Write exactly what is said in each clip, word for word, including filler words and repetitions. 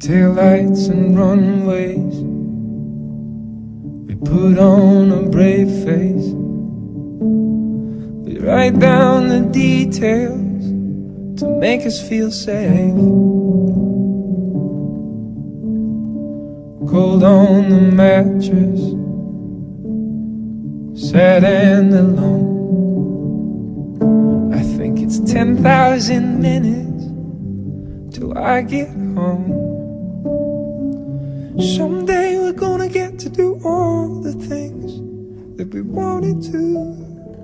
taillights and runways. We put on a brave face. We write down the details to make us feel safe. Cold on the mattress, sad and alone. I think it's ten thousand minutes till I get home. Someday we're gonna get to do all the things that we wanted to.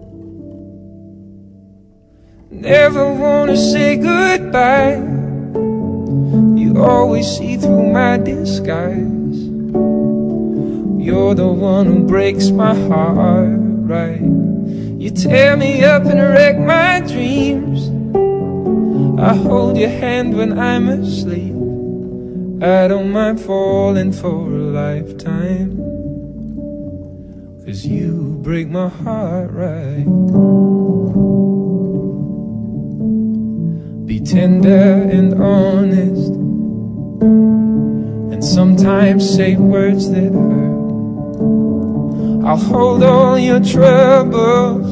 Never wanna say goodbye. You always see through my disguise. You're the one who breaks my heart, right? You tear me up and wreck my dreams. I hold your hand when I'm asleep. I don't mind falling for a lifetime, 'cause you break my heart, right? Be tender and honest, and sometimes say words that hurt. I'll hold all your troubles,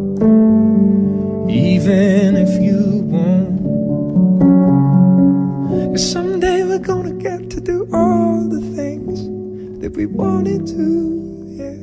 even if you won't. 'Cause someday we're gonna get to do all the things that we wanted to, yeah.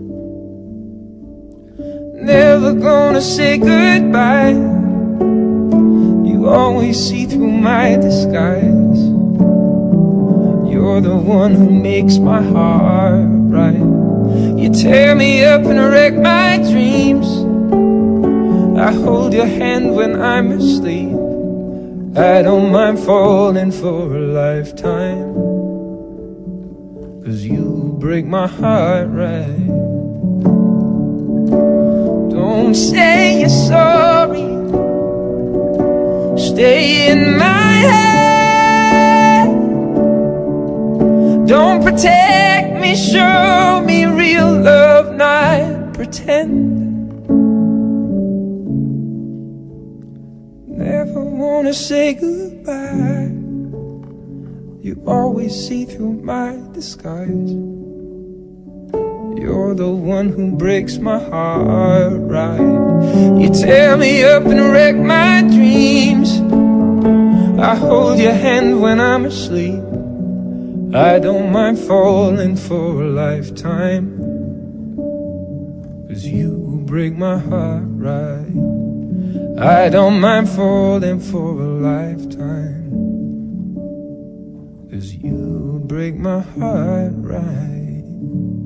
Never gonna say goodbye. You always see through my disguise. You're the one who makes my heart right. You tear me up and wreck my dreams. I hold your hand when I'm asleep. I don't mind falling for a lifetime, 'cause you break my heart right. Don't say you're sorry, stay in my head. Don't protect me, show me real love, not pretend. Never wanna say goodbye. You always see through my disguise. You're the one who breaks my heart, right? You tear me up and wreck my dreams. I hold your hand when I'm asleep. I don't mind falling for a lifetime, 'cause you break my heart, right? I don't mind falling for a lifetime, 'cause you break my heart, right?